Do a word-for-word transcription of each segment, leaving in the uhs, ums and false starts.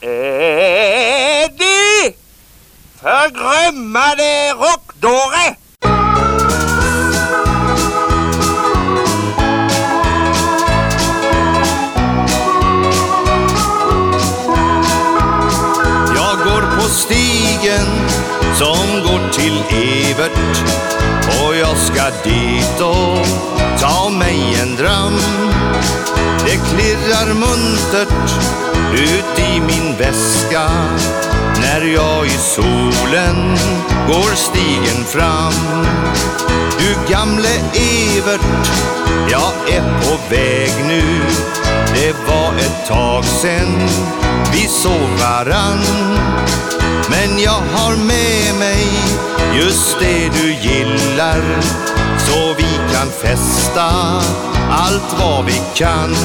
Eddie! Förgrömmade rockdåre! Jag går på stigen som går till Evert, och jag ska dit och ta mig en dram. Det klirrar muntert ut i min väska när jag i solen går stigen fram. Du gamle Evert, jag är på väg nu. Det var ett tag sen vi såg varann, men jag har med mig just det du gillar, så vi kan festa allt vad vi kan.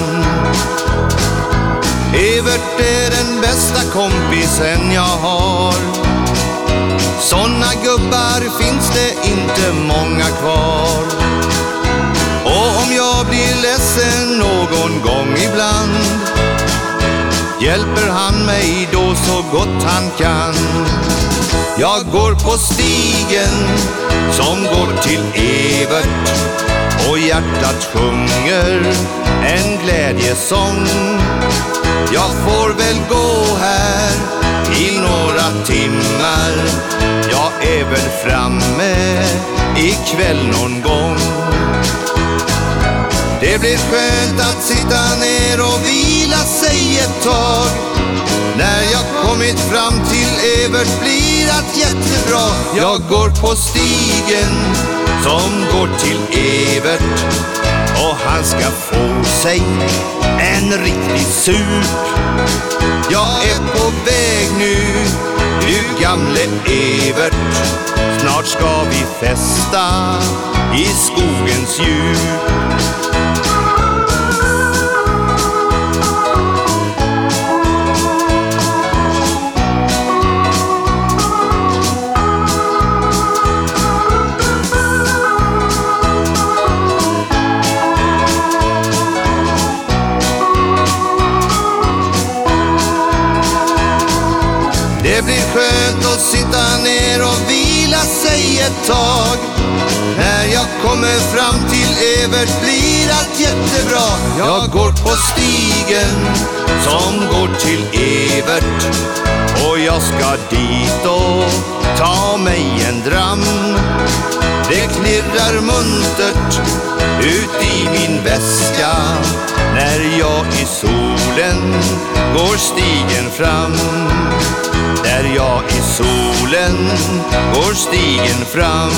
Evert är den bästa kompisen jag har. Såna gubbar finns det inte många kvar. Och om jag blir ledsen någon gång ibland, hjälper han mig då så gott han kan. Jag går på stigen som går till Evert, och hjärtat sjunger en glädjesång. Jag får väl gå här i några timmar, jag är väl framme ikväll någon gång. Det blir skönt att sitta ner och vila sig ett tag. När jag kommit fram till Evert blir allt jättebra. Jag går på stigen som går till Evert, och han ska få sig en riktig sup. Jag är på väg nu, du gamle Evert. Snart ska vi festa i skogens djup. Det blir skönt att sitta ner och vila sig ett tag. När jag kommer fram till Evert blir allt jättebra. Jag går på stigen som går till Evert, och jag ska dit och ta mig en dram. Det klirrar muntert ut i min väska när jag i solen går stigen fram. Där jag i solen går stigen fram.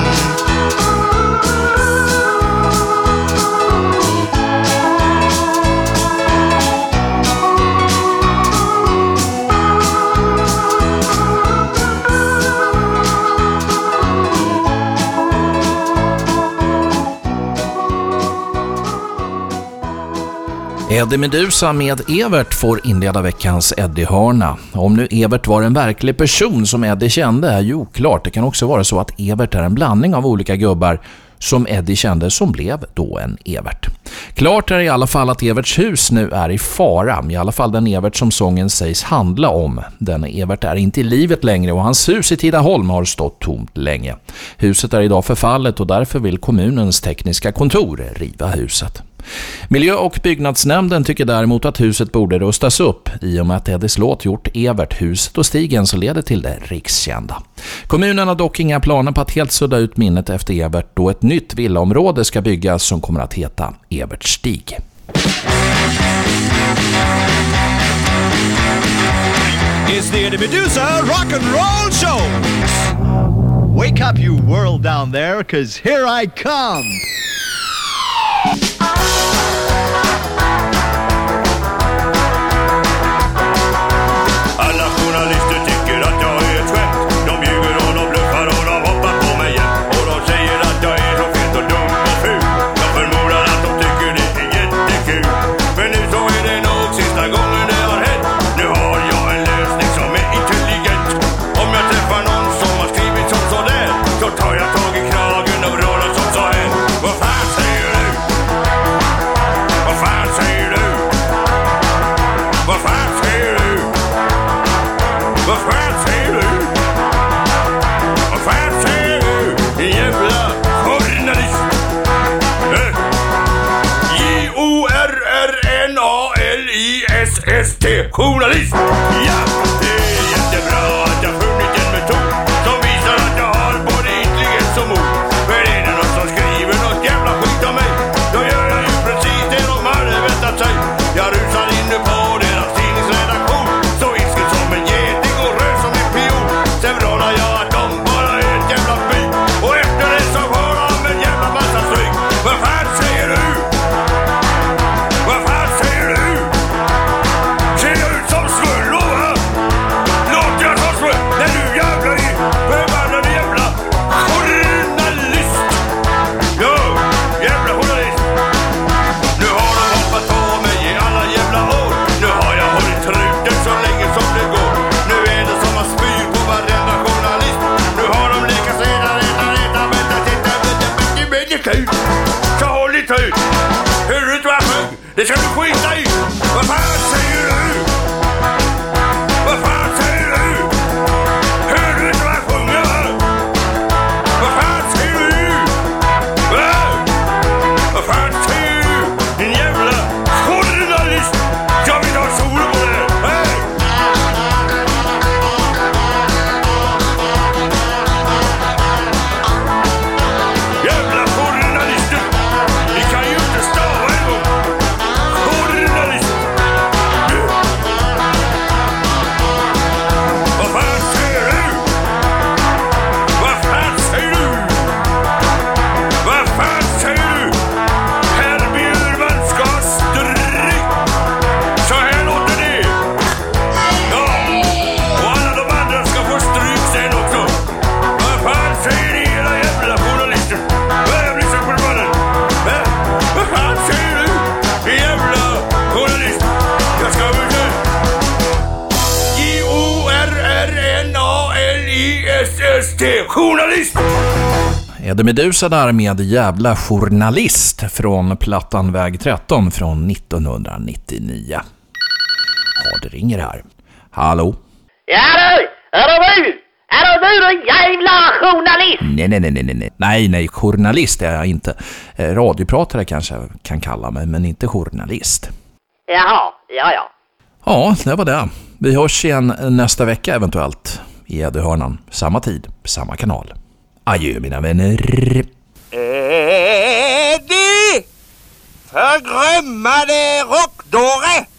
Eddie Meduza med Evert får inleda veckans Eddie-hörna. Om nu Evert var en verklig person som Eddie kände är ju oklart. Det kan också vara så att Evert är en blandning av olika gubbar som Eddie kände som blev då en Evert. Klart är i alla fall att Everts hus nu är i fara. I alla fall den Evert som sången sägs handla om. Den Evert är inte i livet längre och hans hus i Tidaholm har stått tomt länge. Huset är idag förfallet och därför vill kommunens tekniska kontor riva huset. Miljö- och byggnadsnämnden tycker däremot att huset borde rustas upp i och med att Eddies låt gjort Evert huset och stigen så leder till det rikskända. Kommunen har dock inga planer på att helt sudda ut minnet efter Evert då ett nytt villaområde ska byggas som kommer att heta Evertstig. It's the Eddie Meduza rock and roll show. Wake up you world down there, 'cause here I come. Alla journalister tycker att jag är ett skämt. De ljuger och de bluffar och de hoppar på mig igen. Och de säger att jag är så fet och dum och ful. Jag förmodar att de tycker det är jättekul. Men nu så är det nog sista gången det har hänt. Nu har jag en lösning som är intelligent. Om jag träffar någon som har skrivit som så där, så tar jag tag i kragen och rör som så här. Vad fan Vad fan säger du? Vad fan säger du? Din jävla journalist. J O R R N A L I S S T. Journalist. Ja, det är jättebra att jag funnit en metod som visar att jag har både intelligens och mod. För är det någon som skriver något jävla skit om mig, då gör jag ju precis det de hade väntat sig. Jag rusar inne på deras tidningsredaktion, så ilsken som en geting och röd som en pion. Sen vrålar jag att de bara är ett jävla by, och efter det så får de en jävla massa stryk. Vad fan säger du? Vad fan säger du? Ser jag ut som svullo, va? Låter jag som svullo? När du jävla i förbannade jävla journalist. Jo, jävla journalist. Nu har de hoppat på mig i alla jävla år. Nu har jag hållit truten så länge som det går. Nu är det som att spyr på varenda journalist. Nu har de lekat sedan, reta, reta, vänta, titta, vänta, vänta, vänta, vänta. Så håll i ut. Hur du inte var hög, det ska du skita i. Vad fan säger du? Vad fan säger du? Hör du inte vad jag sjunger, va? Vad fan säger du? Va? Vad fan säger du? Din jävla journalist. Jag vill ha sol på det. Hej! Jävla journalister. Ni kan ju inte stava en gång. Journalist. Vad fan säger du? Vad fan säger du? Vad fan säger du? Herr Bjurman ska stryk. Så här låter det. Ja, och alla de andra ska få stryk sen också. Vad fan säger ni era jävla journalister? Vad jag blir så förbannad. Va? Vad fan säger du? Din jävla journalist. Jag ska ut. J O R R N A L I S S T. Journalist. Eddie Meduza där med jävla journalist från plattan Väg tretton från nittonhundranittionio. Ja, det ringer här. Hallå? Ja du, är det du? Är det du din jävla journalist? Nej, nej, nej, nej, nej. Nej, nej, journalist är jag inte. Eh, Radiopratare kanske jag kan kalla mig, men inte journalist. Jaha, ja ja. Ja, det var det. Vi hörs igen nästa vecka eventuellt i Eddie-hörnan. Samma tid, samma kanal. Adjö mina vänner. Eddie! Förgrömmade rockdåre!